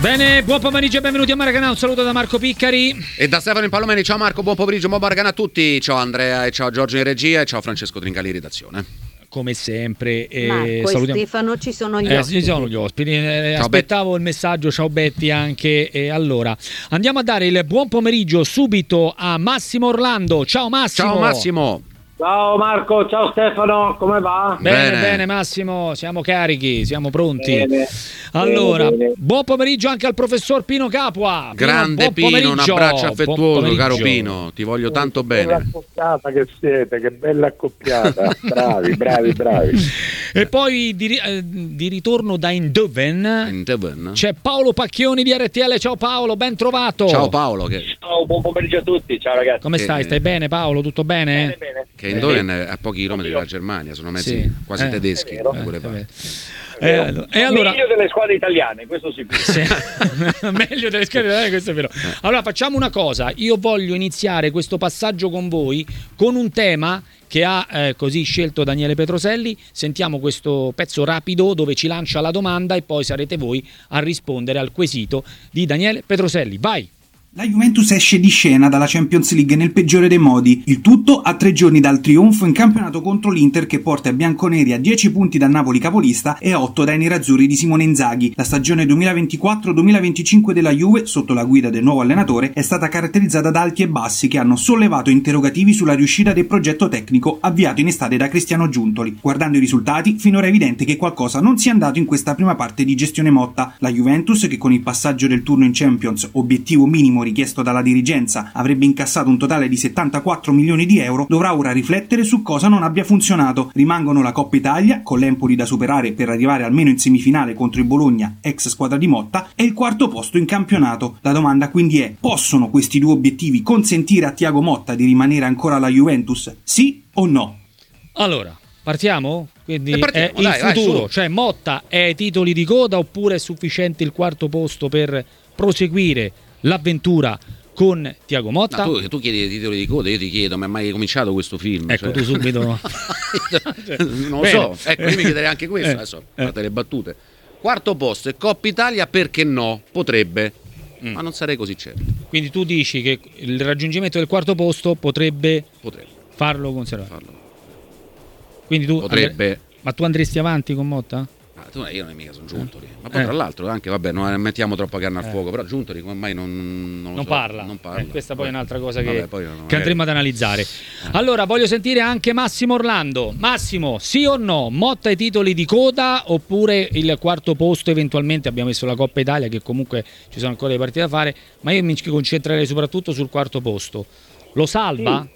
Bene, buon pomeriggio e benvenuti a Maracanã. Un saluto da Marco Piccari e da Stefano Impallomeni. Ciao Marco, buon pomeriggio, buon Maracanã a tutti. Ciao Andrea e ciao Giorgio in regia e ciao Francesco Trincali in redazione. Come sempre, Marco salutiamo. e Stefano, ci sono gli ospiti. Ci sono gli ospiti. Aspettavo il messaggio. Ciao Betty anche. Allora, andiamo a dare il buon pomeriggio subito a Massimo Orlando. Ciao Massimo. Ciao Massimo. Ciao Marco, ciao Stefano, come va? Bene Massimo, siamo carichi, siamo pronti. Bene. Allora, Bene. buon pomeriggio anche al professor Pino Capua. Grande Pino, un abbraccio affettuoso, caro Pino, ti voglio tanto bene. Bella accoppiata che siete, che bella accoppiata. bravi. E poi di ritorno da Eindhoven c'è Paolo Pacchioni di RTL. Ciao Paolo, ben trovato. Ciao Paolo. Ciao, buon pomeriggio a tutti, ciao ragazzi. Come stai? Stai bene Paolo? Tutto bene? Bene. Che Eindhoven è a pochi chilometri dalla Germania, sono mezzi quasi tedeschi. E allora, meglio delle squadre italiane, questo sicuro. Meglio delle squadre italiane, questo è vero. Allora facciamo una cosa, io voglio iniziare questo passaggio con voi con un tema che ha così scelto Daniele Petroselli. Sentiamo questo pezzo rapido dove ci lancia la domanda e poi sarete voi a rispondere al quesito di Daniele Petroselli. Vai! La Juventus esce di scena dalla Champions League nel peggiore dei modi, il tutto a 3 giorni dal trionfo in campionato contro l'Inter che porta i bianconeri a 10 punti dal Napoli capolista e a 8 dai nerazzurri di Simone Inzaghi. La stagione 2024-2025 della Juve, sotto la guida del nuovo allenatore, è stata caratterizzata da alti e bassi che hanno sollevato interrogativi sulla riuscita del progetto tecnico avviato in estate da Cristiano Giuntoli. Guardando i risultati, finora è evidente che qualcosa non sia andato in questa prima parte di gestione Motta. La Juventus, che con il passaggio del turno in Champions, obiettivo minimo richiesto dalla dirigenza, avrebbe incassato un totale di 74 milioni di euro, dovrà ora riflettere su cosa non abbia funzionato. Rimangono la Coppa Italia, con l'Empoli da superare per arrivare almeno in semifinale contro il Bologna, ex squadra di Motta, e il quarto posto in campionato. La domanda quindi è: possono questi due obiettivi consentire a Thiago Motta di rimanere ancora alla Juventus? Sì o no? Allora, partiamo? Quindi partiamo, è il futuro, cioè Motta è ai titoli di coda oppure è sufficiente il quarto posto per proseguire l'avventura con Thiago Motta? Tu chiedi i titoli di coda, io ti chiedo, ma è mai cominciato questo film? Ecco, tu subito non lo so, ecco, io mi chiederei anche questo, adesso fate le battute. Quarto posto e Coppa Italia, perché no? Potrebbe, ma non sarei così certo. Quindi tu dici che il raggiungimento del quarto posto potrebbe farlo conservare. Quindi tu potrebbe. Ma tu andresti avanti con Motta? Io non è mica sono Giuntoli, ma poi tra l'altro anche non mettiamo troppa carne al fuoco, però Giuntoli come mai non parla. Questa poi è un'altra cosa che magari andremo ad analizzare. Allora voglio sentire anche Massimo Orlando. Massimo, sì o no? Motta ai titoli di coda oppure il quarto posto eventualmente? Abbiamo messo la Coppa Italia che comunque ci sono ancora le partite da fare, ma io mi concentrerei soprattutto sul quarto posto. Lo salva?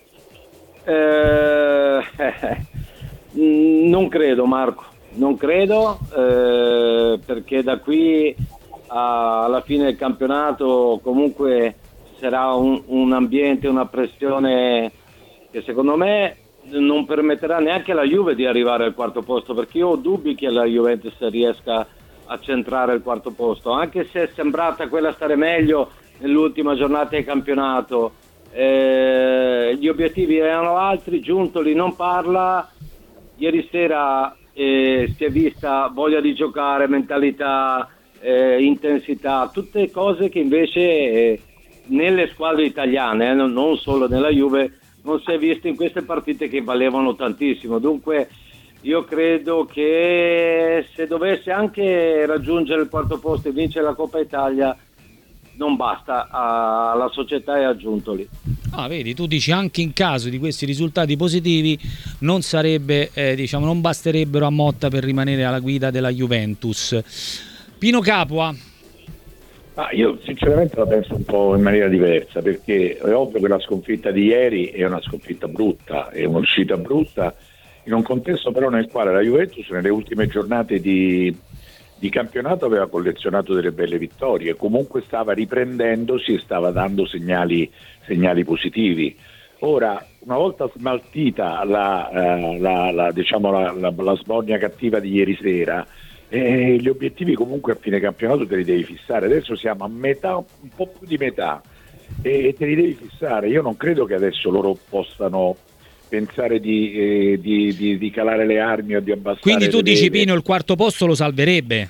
Non credo, Marco. Non credo, perché da qui alla fine del campionato comunque sarà un ambiente, una pressione che secondo me non permetterà neanche alla Juve di arrivare al quarto posto, perché io ho dubbi che la Juventus riesca a centrare il quarto posto, anche se è sembrata quella stare meglio nell'ultima giornata del campionato. Gli obiettivi erano altri, Giuntoli non parla, ieri sera si è vista voglia di giocare, mentalità, intensità, tutte cose che invece nelle squadre italiane, non solo nella Juve, non si è visto in queste partite che valevano tantissimo. Dunque io credo che se dovesse anche raggiungere il quarto posto e vincere la Coppa Italia non basta alla società e a Giuntoli. Vedi, tu dici anche in caso di questi risultati positivi non sarebbe, non basterebbero a Motta per rimanere alla guida della Juventus. Pino Capua. Io sinceramente la penso un po' in maniera diversa, perché è ovvio che la sconfitta di ieri è una sconfitta brutta, è un'uscita brutta in un contesto però nel quale la Juventus nelle ultime giornate di campionato aveva collezionato delle belle vittorie, comunque stava riprendendosi e stava dando segnali positivi. Ora, una volta smaltita la sbornia cattiva di ieri sera, gli obiettivi comunque a fine campionato te li devi fissare. Adesso siamo a metà, un po' più di metà, e te li devi fissare. Io non credo che adesso loro possano pensare di calare le armi o di abbassare. Quindi tu dici, Pino, il quarto posto lo salverebbe?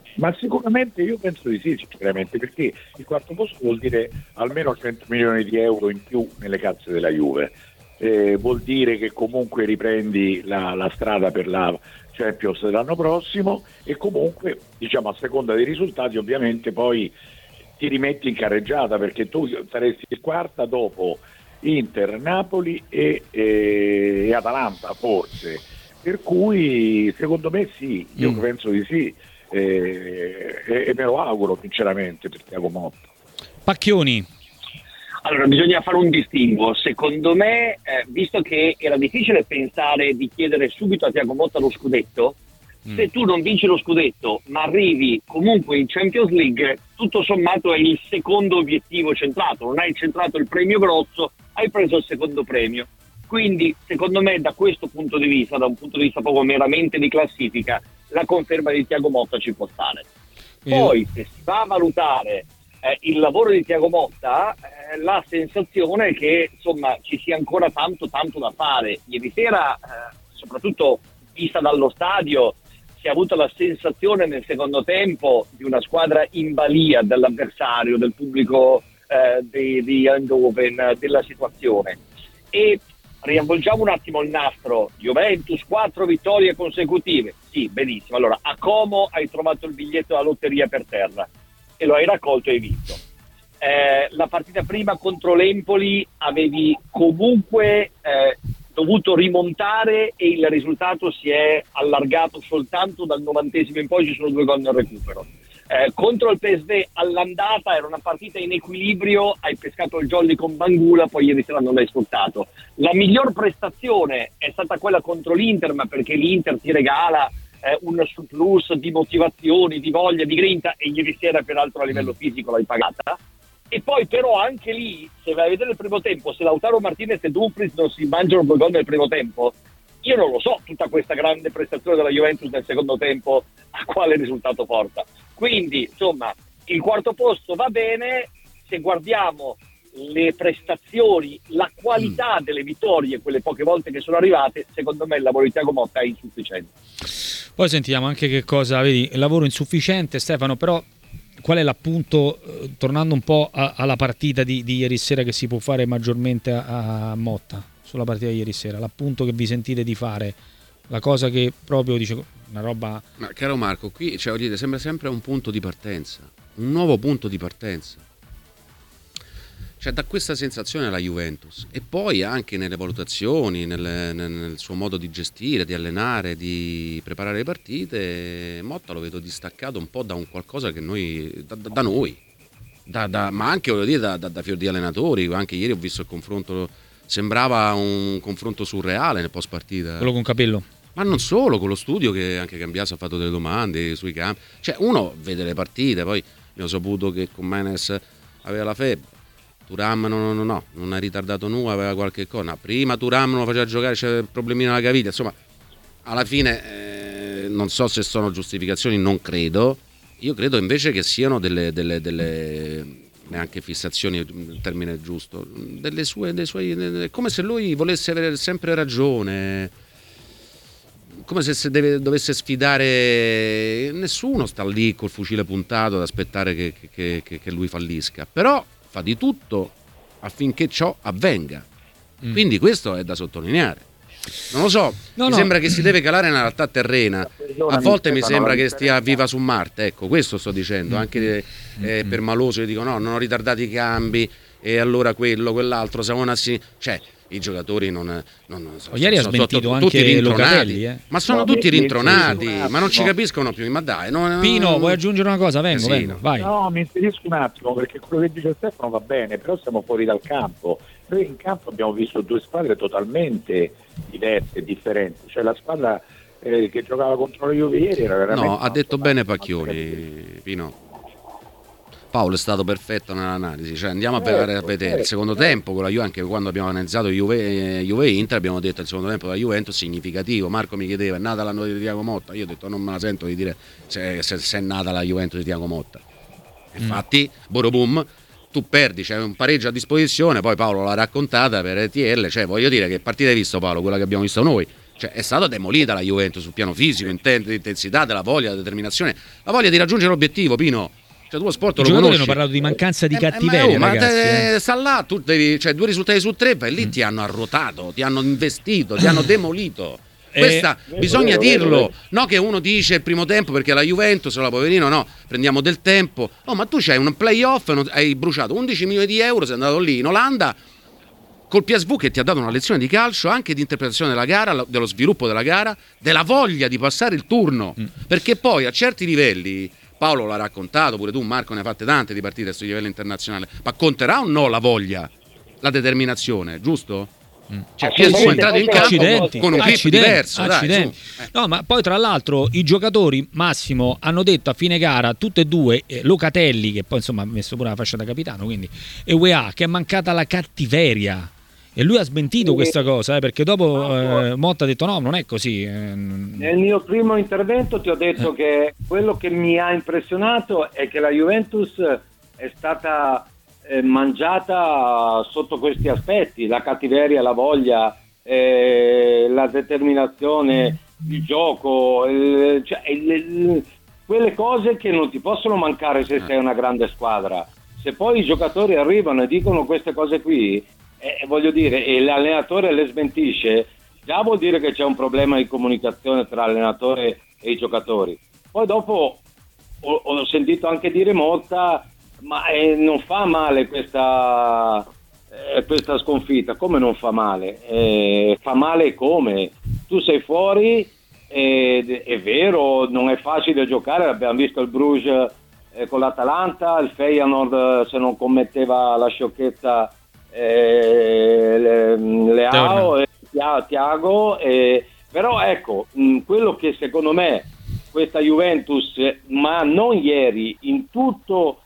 Ma sicuramente io penso di sì, sinceramente, perché il quarto posto vuol dire almeno 100 milioni di euro in più nelle casse della Juve. Vuol dire che comunque riprendi la strada per la Champions dell'anno prossimo e comunque, diciamo, a seconda dei risultati ovviamente poi ti rimetti in carreggiata, perché tu saresti quarta dopo Inter, Napoli e Atalanta forse, per cui secondo me sì, io penso di sì. E me lo auguro sinceramente per Thiago Motta. Pacchioni. Allora, bisogna fare un distinguo. Secondo me, visto che era difficile pensare di chiedere subito a Thiago Motta lo scudetto, se tu non vinci lo scudetto ma arrivi comunque in Champions League, tutto sommato è il secondo obiettivo centrato. Non hai centrato il premio grosso, hai preso il secondo premio. Quindi, secondo me, da questo punto di vista, da un punto di vista proprio meramente di classifica, la conferma di Thiago Motta ci può stare. Poi, se si va a valutare il lavoro di Thiago Motta, la sensazione è che insomma ci sia ancora tanto da fare. Ieri sera, soprattutto vista dallo stadio, si è avuta la sensazione nel secondo tempo di una squadra in balia dell'avversario, del pubblico di Eindhoven, della situazione. E riavvolgiamo un attimo il nastro. Juventus 4 vittorie consecutive, sì, benissimo. Allora, a Como hai trovato il biglietto della lotteria per terra e lo hai raccolto e hai vinto. La partita prima contro l'Empoli avevi comunque dovuto rimontare e il risultato si è allargato soltanto dal 90esimo in poi, ci sono 2 gol nel recupero. Contro il PSV all'andata era una partita in equilibrio, hai pescato il jolly con Bangula, poi ieri sera non l'hai sfruttato. La miglior prestazione è stata quella contro l'Inter, ma perché l'Inter ti regala un surplus di motivazioni, di voglia, di grinta, e ieri sera peraltro a livello fisico l'hai pagata. E poi però anche lì, se vai a vedere il primo tempo, se Lautaro Martinez e Dumfries non si mangiano 2 gol nel primo tempo, io non lo so tutta questa grande prestazione della Juventus nel secondo tempo a quale risultato porta. Quindi insomma il quarto posto va bene, se guardiamo le prestazioni, la qualità delle vittorie, quelle poche volte che sono arrivate, secondo me il lavoro di Thiago Motta è insufficiente. Poi sentiamo anche che cosa, vedi, il lavoro insufficiente, Stefano, però qual è l'appunto, tornando un po' alla partita di ieri sera, che si può fare maggiormente a Motta sulla partita di ieri sera, l'appunto che vi sentite di fare, la cosa che proprio dice una roba... Ma caro Marco, qui sembra sempre un punto di partenza, un nuovo punto di partenza. Cioè, da questa sensazione la Juventus, e poi anche nelle valutazioni, nel suo modo di gestire, di allenare, di preparare le partite, Motta lo vedo distaccato un po' da un qualcosa che noi, da noi, ma anche voglio dire da fior di allenatori. Anche ieri ho visto il confronto, sembrava un confronto surreale nel post partita. Quello con Capello. Ma non solo, con lo studio che anche Cambiaso ha fatto delle domande sui campi. Cioè, uno vede le partite, poi abbiamo saputo che con Menes aveva la febbre. Thuram non ha ritardato nulla, aveva qualche cosa. Prima Thuram non lo faceva giocare, c'era problemino alla caviglia. Insomma, alla fine non so se sono giustificazioni, non credo. Io credo invece che siano delle neanche fissazioni, il termine giusto, dei suoi, come se lui volesse avere sempre ragione, come se dovesse sfidare. Nessuno sta lì col fucile puntato ad aspettare che lui fallisca, però fa di tutto affinché ciò avvenga. Quindi questo è da sottolineare. Non lo so, mi sembra che si deve calare nella realtà terrena. A volte mi sembra che stia viva su Marte, ecco, questo sto dicendo. Anche per Maloso, io dico no, non ho ritardato i cambi e allora quell'altro, cioè i giocatori non ieri ha smentito anche Locatelli, ma sono tutti rintronati, ma non ci capiscono più. Ma dai, Pino, vuoi aggiungere una cosa? Vengo, vai. No, mi inserisco un attimo, perché quello che dice Stefano va bene, però siamo fuori dal campo. Noi in campo abbiamo visto 2 squadre totalmente diverse, differenti. Cioè la squadra che giocava contro la Juve ieri era veramente... No, ha detto bene Pacchioni, Pino. Paolo è stato perfetto nell'analisi, cioè andiamo a vedere il secondo tempo con la Juve. Anche quando abbiamo analizzato Juve-Inter abbiamo detto che il secondo tempo della Juventus significativo. Marco mi chiedeva: è nata l'anno di Thiago Motta? Io ho detto non me la sento di dire se è nata la Juventus di Thiago Motta. Infatti Borobum, tu perdi, c'è un pareggio a disposizione, poi Paolo l'ha raccontata per RTL, cioè voglio dire, che partita hai visto, Paolo? Quella che abbiamo visto noi. Cioè, è stata demolita la Juventus sul piano fisico, intensità, della voglia, della determinazione, la voglia di raggiungere l'obiettivo, Pino. Cioè, tu lo sport I lo giocatori conosci. hanno parlato di mancanza di cattiveria, ragazzi. Sta là, tu devi, cioè 2 risultati su 3, e lì ti hanno arrotato, ti hanno investito, ti hanno demolito. Questa bisogna dirlo, no che uno dice il primo tempo perché la Juventus, la poverino, no, prendiamo del tempo. Oh, ma tu c'hai un playoff, hai bruciato 11 milioni di euro, sei andato lì in Olanda col PSV che ti ha dato una lezione di calcio, anche di interpretazione della gara, dello sviluppo della gara, della voglia di passare il turno, perché poi a certi livelli, Paolo l'ha raccontato, pure tu Marco ne ha fatte tante di partite a questo livello internazionale, ma conterà o no la voglia, la determinazione, giusto? Cioè PSV è entrato in campo con un grip diverso, dai, no, ma poi tra l'altro i giocatori, Massimo, hanno detto a fine gara tutte e due, Locatelli che poi insomma ha messo pure la fascia da capitano, quindi, e UEA, che è mancata la cattiveria, e lui ha smentito questa cosa, perché dopo Motta ha detto no, non è così. Nel mio primo intervento ti ho detto che quello che mi ha impressionato è che la Juventus è stata mangiata sotto questi aspetti, la cattiveria, la voglia, la determinazione, il gioco, quelle cose che non ti possono mancare se sei una grande squadra. Se poi i giocatori arrivano e dicono queste cose qui, voglio dire, e l'allenatore le smentisce, già vuol dire che c'è un problema di comunicazione tra l'allenatore e i giocatori. Poi dopo ho sentito anche dire Motta, ma non fa male questa sconfitta. Come non fa male? Fa male come? Tu sei fuori, è vero, non è facile giocare, abbiamo visto il Bruges con l'Atalanta, il Feyenoord se non commetteva la sciocchezza Leao e Thiago, però ecco, quello che secondo me questa Juventus, ma non ieri, in tutto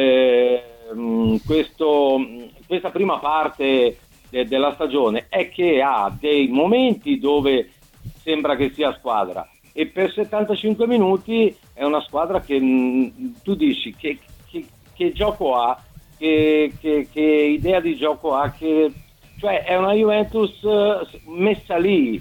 questa prima parte della stagione, è che ha dei momenti dove sembra che sia squadra, e per 75 minuti è una squadra che tu dici che gioco ha, che idea di gioco ha, cioè è una Juventus messa lì,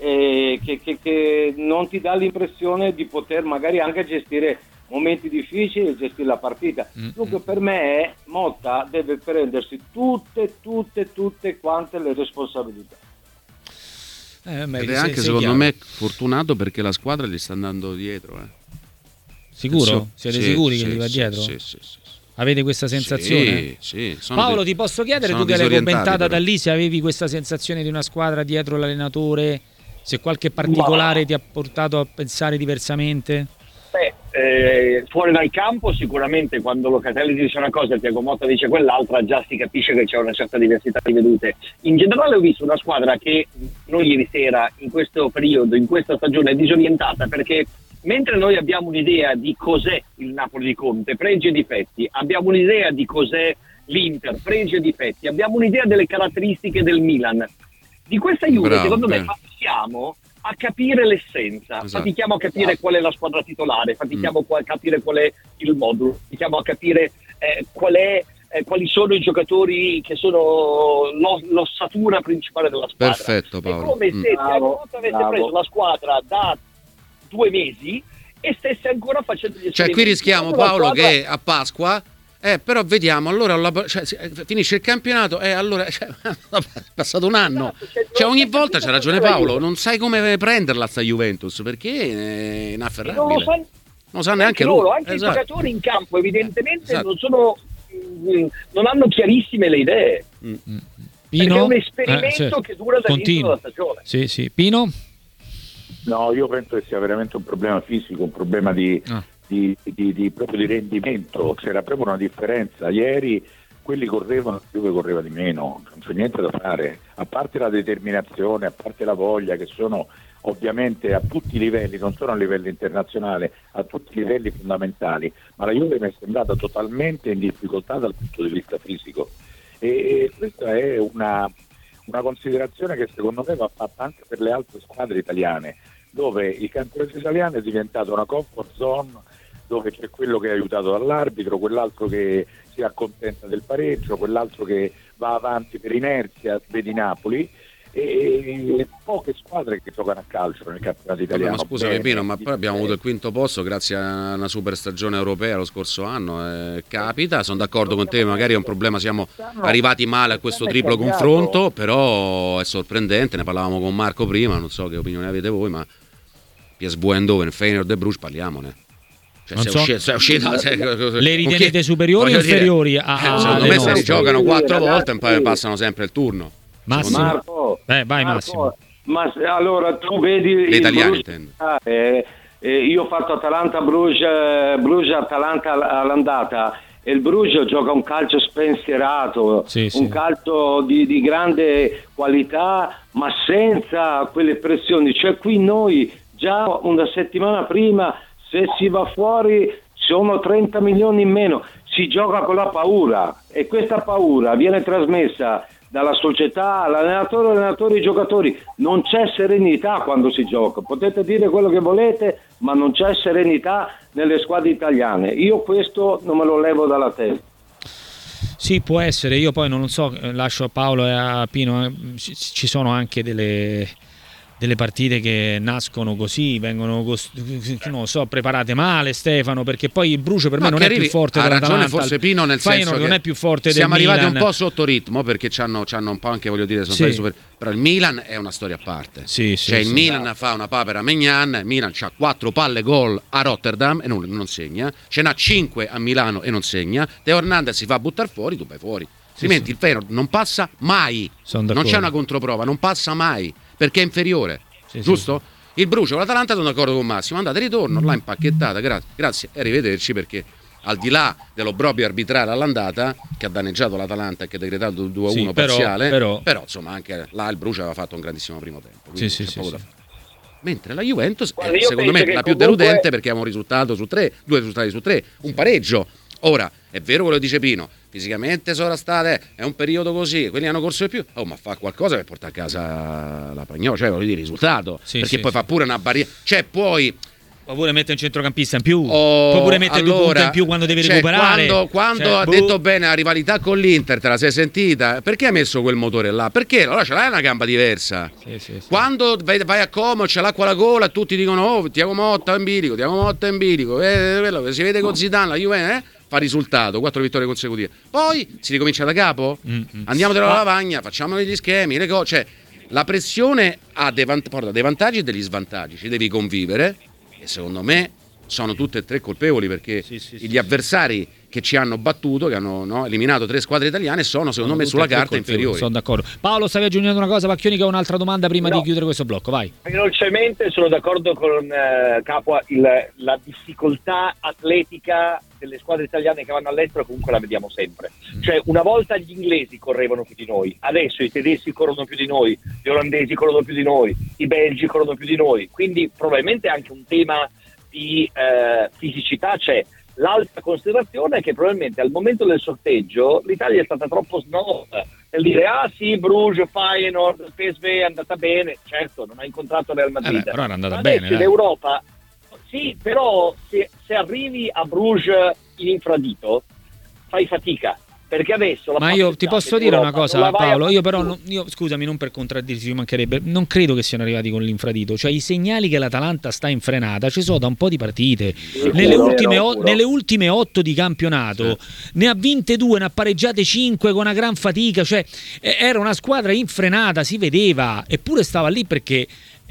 che non ti dà l'impressione di poter magari anche gestire momenti difficili e gestire la partita. Dunque per me Motta deve prendersi tutte quante le responsabilità. Ed è anche secondo me fortunato perché la squadra gli sta andando dietro. Sicuro? Siete sicuri che gli va dietro? Sì. Avete questa sensazione? Sì. Paolo, ti posso chiedere, tu che l'hai commentata da lì, se avevi questa sensazione di una squadra dietro l'allenatore, se qualche particolare ti ha portato a pensare diversamente? Fuori dal campo sicuramente quando Locatelli dice una cosa e Thiago Motta dice quell'altra, già si capisce che c'è una certa diversità di vedute. In generale ho visto una squadra che non ieri sera, in questo periodo, in questa stagione, è disorientata, perché mentre noi abbiamo un'idea di cos'è il Napoli di Conte, pregi e difetti, abbiamo un'idea di cos'è l'Inter, pregi e difetti, abbiamo un'idea delle caratteristiche del Milan, di questa Juve, secondo me fatichiamo a capire l'essenza, fatichiamo a capire qual è la squadra titolare, fatichiamo a capire qual è il modulo, fatichiamo a capire quali sono i giocatori che sono l'ossatura principale della squadra. Perfetto, Paolo. È come se Thiago Motta avesse preso la squadra da 2 mesi e stesse ancora facendo gli esperimenti. Cioè qui rischiamo, Paolo, che a Pasqua però vediamo, allora finisce il campionato e allora è passato un anno. Cioè ogni volta c'ha ragione Paolo, non sai come prenderla sta Juventus, perché è inafferrabile. Non lo sa neanche loro, lui. anche i giocatori in campo evidentemente non hanno chiarissime le idee. Pino? Perché è un esperimento che dura dall'inizio della stagione. Sì. Pino? No, io penso che sia veramente un problema fisico, un problema proprio di rendimento. C'era proprio una differenza. Ieri quelli correvano, Juve correva di meno, non c'è niente da fare, a parte la determinazione, a parte la voglia, che sono ovviamente a tutti i livelli, non solo a livello internazionale, a tutti i livelli fondamentali, ma la Juve mi è sembrata totalmente in difficoltà dal punto di vista fisico, e questa è una considerazione che secondo me va fatta anche per le altre squadre italiane, dove il campionato italiano è diventato una comfort zone, dove c'è quello che è aiutato dall'arbitro, quell'altro che si accontenta del pareggio, quell'altro che va avanti per inerzia, vedi Napoli, e poche squadre che giocano a calcio nel campionato italiano. Ma scusami Pino, ma poi abbiamo avuto il quinto posto grazie a una super stagione europea lo scorso anno, capita, sono d'accordo con te, magari è un problema, siamo arrivati male a questo triplo confronto, però è sorprendente, ne parlavamo con Marco prima, non so che opinione avete voi, ma PSV Eindhoven, Feyenoord e Bruges, parliamone. Cioè, se è uscita, le ritenete superiori o inferiori secondo me se si giocano 4 volte e poi passano sempre il turno. Massimo. Marco, Vai Massimo. Ma allora tu vedi gli italiani intendo. Io ho fatto Atalanta all'andata e il Bruges gioca un calcio spensierato, un calcio di grande qualità, ma senza quelle pressioni. Cioè qui noi già una settimana prima, se si va fuori sono 30 milioni in meno, si gioca con la paura e questa paura viene trasmessa dalla società, all'allenatore, ai giocatori. Non c'è serenità quando si gioca, potete dire quello che volete, ma non c'è serenità nelle squadre italiane. Io questo non me lo levo dalla testa. Sì, può essere, io poi non lo so, lascio a Paolo e a Pino, ci sono anche delle partite che nascono così, vengono non lo so, preparate male, Stefano, perché poi il Brucio per me non è più forte dell'Atalanta, forse Pino, nel senso che non è più forte del Milan. Siamo arrivati un po' sotto ritmo perché c'hanno un po' anche, voglio dire, sono stati super, però il Milan è una storia a parte. Il Milan fa una papera a Maignan, il Milan c'ha 4 palle gol a Rotterdam e non segna, ce n'ha 5 a Milano e non segna, Teo Hernandez si fa buttare fuori, tu vai fuori. Altrimenti il Feyenoord non passa mai, non c'è una controprova, non passa mai perché è inferiore, giusto? Il Brucio, l'Atalanta, sono d'accordo con Massimo, andate ritorno, l'ha impacchettata, grazie e arrivederci, perché al di là dell'obbrobrio arbitrale all'andata che ha danneggiato l'Atalanta e che ha decretato il 2-1 parziale, però insomma anche là il Brucio aveva fatto un grandissimo primo tempo, mentre la Juventus è secondo me la più deludente, perché ha un risultato su 3, 2 risultati su 3, un pareggio. Ora è vero quello che dice Pino, fisicamente sovrastate, è un periodo così, quelli hanno corso di più, ma fa qualcosa per portare a casa la Pagnola, cioè voglio dire risultato, perché poi fa pure una barriera, cioè puoi pure mettere un centrocampista in più, puoi pure mettere 2 punti in più quando devi recuperare. Quando ha detto bene la rivalità con l'Inter, te la sei sentita? Perché ha messo quel motore là? Perché allora ce l'hai una gamba diversa. Quando vai a Como c'è l'acqua alla gola e tutti dicono Thiago Motta è in bilico, quello che si vede con Zidane, la Juve fa risultato, 4 vittorie consecutive. Poi si ricomincia da capo, andiamo della lavagna, facciamo degli schemi, le cose, cioè la pressione porta dei vantaggi e degli svantaggi, ci devi convivere. E secondo me sono tutte e 3 colpevoli, perché gli avversari che ci hanno battuto, che hanno eliminato 3 squadre italiane, sono secondo me sulla carta inferiori. Sono d'accordo. Paolo, stavi aggiungendo una cosa, Pacchioni, che ha un'altra domanda prima di chiudere questo blocco, vai. Velocemente sono d'accordo con Capua, la difficoltà atletica delle squadre italiane che vanno all'estero comunque la vediamo sempre. Cioè una volta gli inglesi correvano più di noi, adesso i tedeschi corrono più di noi, gli olandesi corrono più di noi, i belgi corrono più di noi, quindi probabilmente anche un tema di fisicità c'è. L'altra considerazione è che probabilmente al momento del sorteggio l'Italia è stata troppo snob nel dire Bruges, Feyenoord, PSV è andata bene, certo non ha incontrato Real Madrid, però era andata bene. L'Europa sì, però se arrivi a Bruges in infradito fai fatica, perché adesso ma io ti posso dire una cosa, Paolo, io però scusami, non per contraddirti, ci mancherebbe, non credo che siano arrivati con l'infradito, cioè i segnali che l'Atalanta sta in frenata ci sono da un po' di partite, nelle ultime 8 di campionato ne ha vinte 2, ne ha pareggiate 5 con una gran fatica, cioè era una squadra in frenata, si vedeva, eppure stava lì perché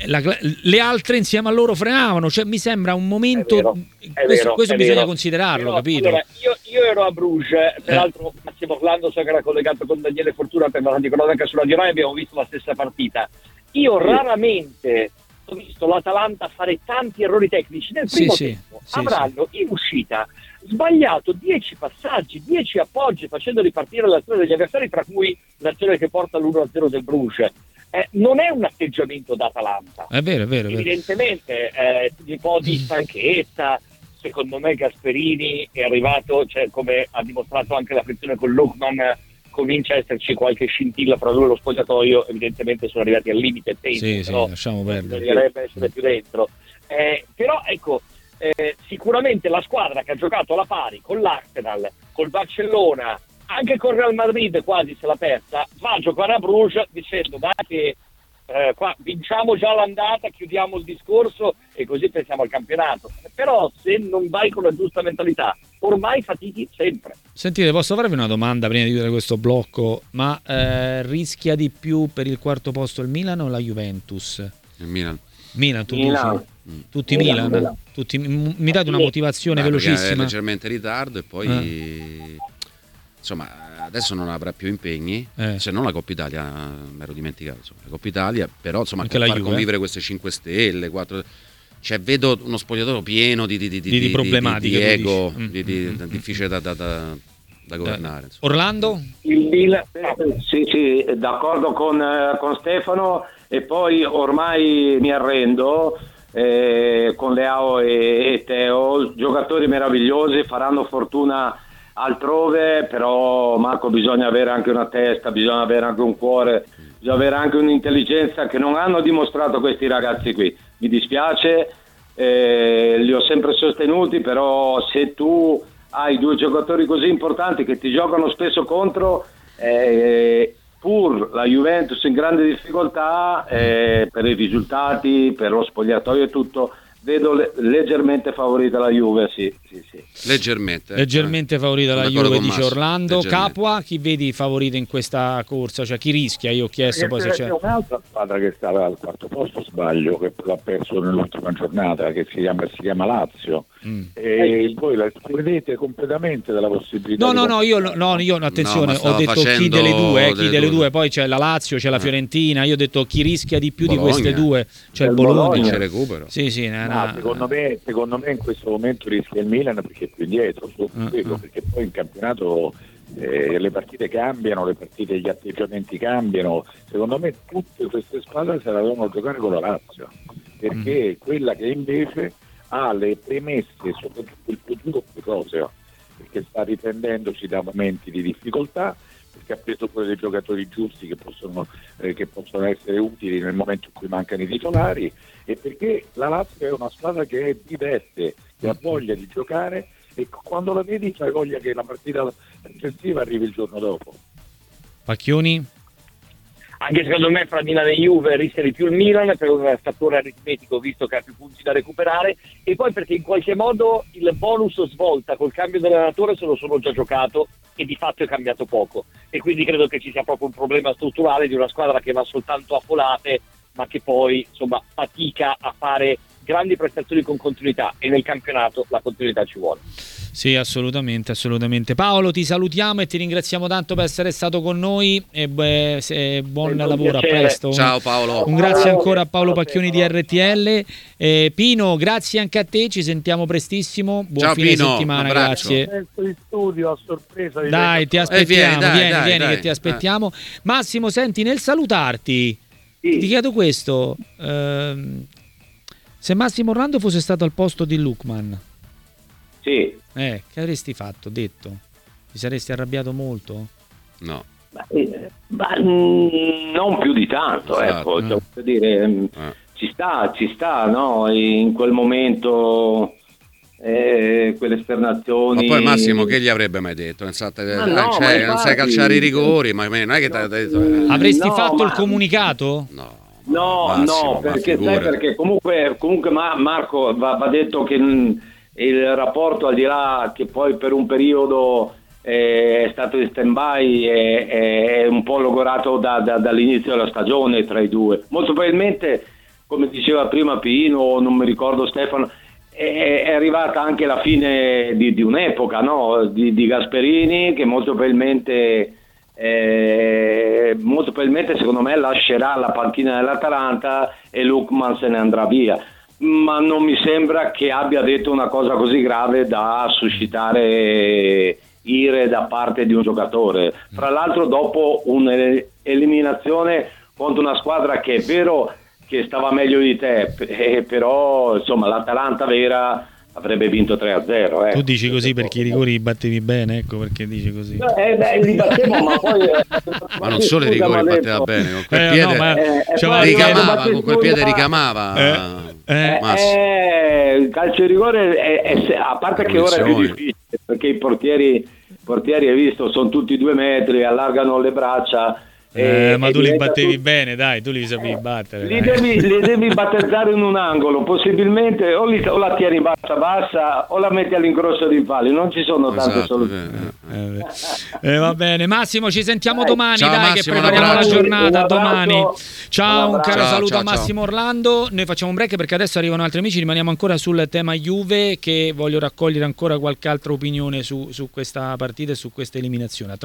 le altre insieme a loro frenavano, cioè mi sembra un momento, questo bisogna considerarlo, capito? Allora, io ero a Bruges, peraltro Massimo Orlando so che era collegato con Daniele Fortuna per la cronaca sulla Rai, abbiamo visto la stessa partita. Io raramente ho visto l'Atalanta fare tanti errori tecnici nel primo tempo. Avranno in uscita sbagliato 10 passaggi, 10 appoggi, facendo ripartire l'azione degli avversari, tra cui l'azione che porta all'1-0 del Bruges. Non è un atteggiamento da Atalanta. È vero. Evidentemente un po' di stanchezza. Secondo me Gasperini è arrivato, cioè, come ha dimostrato anche la frizione con Lookman, comincia a esserci qualche scintilla fra lui e lo spogliatoio. Evidentemente sono arrivati al limite tempo, però lasciamo perdere, bisognerebbe essere più dentro. Però ecco, sicuramente la squadra che ha giocato alla pari con l'Arsenal, col Barcellona, anche con Real Madrid quasi se l'ha persa, va a giocare a Bruges dicendo dai che vinciamo già l'andata, chiudiamo il discorso e così pensiamo al campionato. Però se non vai con la giusta mentalità, ormai fatichi sempre. Sentite, posso farvi una domanda prima di chiudere questo blocco? Ma rischia di più per il quarto posto il Milan o la Juventus? Il Milan. Milan, tu dici? Tutti Milan? Tutti, mi date una motivazione velocissima? È leggermente in ritardo e poi insomma adesso non avrà più impegni, se non la Coppa Italia, mi ero dimenticato, insomma, la Coppa Italia, però insomma anche per la far Juve, convivere queste 5 stelle, 4, cioè vedo uno spogliatoio pieno di problematiche, di ego, difficile da governare. Orlando? Il Milan, sì, d'accordo con Stefano, e poi ormai mi arrendo con Leao e Teo, giocatori meravigliosi, faranno fortuna altrove, però Marco bisogna avere anche una testa, bisogna avere anche un cuore, bisogna avere anche un'intelligenza che non hanno dimostrato questi ragazzi qui. Mi dispiace, li ho sempre sostenuti, però se tu hai due giocatori così importanti che ti giocano spesso contro, pur la Juventus in grande difficoltà per i risultati, per lo spogliatoio e tutto, vedo leggermente favorita la Juve, sì. Leggermente favorita la Juve, dice Orlando. Capua, chi vedi favorito in questa corsa? Cioè chi rischia? Io ho chiesto poi se c'è un'altra squadra che stava al quarto posto, sbaglio, che l'ha perso nell'ultima giornata, che si chiama Lazio. E voi la escludete completamente dalla possibilità io attenzione, ho detto chi delle due, poi c'è la Lazio, c'è la Fiorentina, io ho detto chi rischia di più Bologna. Di queste due, c'è il Bologna. C'è recupero. Sì, secondo me in questo momento rischia il Milan perché è più indietro, perché poi in campionato le partite cambiano, gli atteggiamenti cambiano. Secondo me tutte queste squadre se la devono giocare con la Lazio, perché è quella che invece ha le premesse, soprattutto il futuro più roseo, perché sta riprendendosi da momenti di difficoltà, perché ha preso pure dei giocatori giusti che possono essere utili nel momento in cui mancano i titolari, e perché la Lazio è una squadra che è diverte, che ha voglia di giocare, e quando la vedi hai voglia che la partita successiva arrivi il giorno dopo. Pacchioni? Anche secondo me fra Milan e Juve rischia di più il Milan per un fattore aritmetico, visto che ha più punti da recuperare, e poi perché in qualche modo il bonus svolta col cambio dell'allenatore se lo sono già giocato e di fatto è cambiato poco, e quindi credo che ci sia proprio un problema strutturale di una squadra che va soltanto a folate, ma che poi insomma fatica a fare grandi prestazioni con continuità, e nel campionato la continuità ci vuole. Sì, assolutamente. Paolo, ti salutiamo e ti ringraziamo tanto per essere stato con noi, e buon lavoro, piacere. A presto. Ciao Paolo. Un grazie ancora a Paolo Pacchioni di RTL. Pino, grazie anche a te, ci sentiamo prestissimo. Buon Ciao, fine Pino, settimana, grazie. In studio a sorpresa Dai, ti aspettiamo, vieni dai. che ti aspettiamo. Massimo, senti, nel salutarti ti chiedo questo, se Massimo Orlando fosse stato al posto di Lookman, Sì. che avresti fatto? Detto? Ti saresti arrabbiato molto? No. Non più di tanto, ecco, cioè, voglio dire, ci sta, no? In quel momento quelle esternazioni. Ma poi Massimo che gli avrebbe mai detto? Non sai calciare i rigori, ma non è che ti ha detto. Avresti fatto il comunicato? No, Massimo, perché sai, perché comunque Marco va detto che il rapporto, al di là che poi per un periodo è stato in stand-by, è un po' logorato dall'inizio della stagione tra i due. Molto probabilmente, come diceva prima Pino, non mi ricordo Stefano, è arrivata anche la fine di un'epoca, no? di Gasperini, che molto probabilmente secondo me lascerà la panchina dell'Atalanta e Lookman se ne andrà via, ma non mi sembra che abbia detto una cosa così grave da suscitare ire da parte di un giocatore, fra l'altro dopo un'eliminazione contro una squadra che è vero che stava meglio di te, però insomma l'Atalanta vera avrebbe vinto 3-0. Tu dici così perché i rigori li battevi bene, ecco perché dici così. Li battevo, ma poi ma non solo i rigori batteva bene, con quel piede con quel piede ricamava. Il calcio di rigore a parte che ora è più difficile, perché i portieri hai visto sono tutti 2 metri, allargano le braccia, Ma tu li battevi bene, dai, tu li sapevi battere. Li devi battezzare in un angolo, possibilmente o la tieni bassa o la metti all'ingrosso dei pali, non ci sono tante soluzioni. Va bene, Massimo, ci sentiamo domani, Ciao, dai, Massimo, che prepariamo la giornata domani. Ciao, un caro saluto a Massimo Orlando. Noi facciamo un break perché adesso arrivano altri amici, rimaniamo ancora sul tema Juve, che voglio raccogliere ancora qualche altra opinione su questa partita e su questa eliminazione.